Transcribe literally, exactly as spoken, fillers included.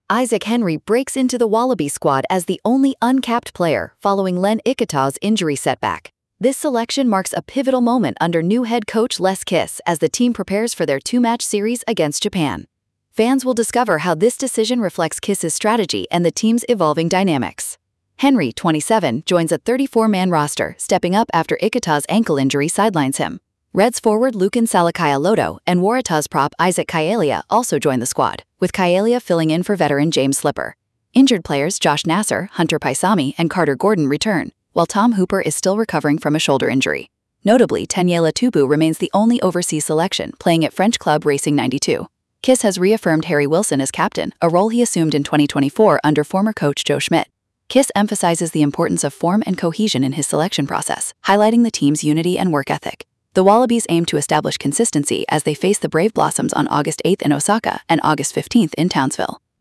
Isaac Henry breaks into the Wallaby squad as the only uncapped player following Len Ikitau's injury setback. This selection marks a pivotal moment under new head coach Les Kiss as the team prepares for their two-match series against Japan. Fans will discover how this decision reflects Kiss's strategy and the team's evolving dynamics. Henry, twenty-seven, joins a thirty-four man roster, stepping up after Ikitau's ankle injury sidelines him. Reds forward Lucan Salakaya-Loto and Waratahs prop Isaac Kaelia also join the squad, with Kaelia filling in for veteran James Slipper. Injured players Josh Nasser, Hunter Paisami, and Carter Gordon return, while Tom Hooper is still recovering from a shoulder injury. Notably, Tenyela Tupu remains the only overseas selection, playing at French club Racing ninety-two. Kiss has reaffirmed Harry Wilson as captain, a role he assumed in twenty twenty-four under former coach Joe Schmidt. Kiss emphasizes the importance of form and cohesion in his selection process, highlighting the team's unity and work ethic. The Wallabies aim to establish consistency as they face the Brave Blossoms on August eighth in Osaka and August fifteenth in Townsville.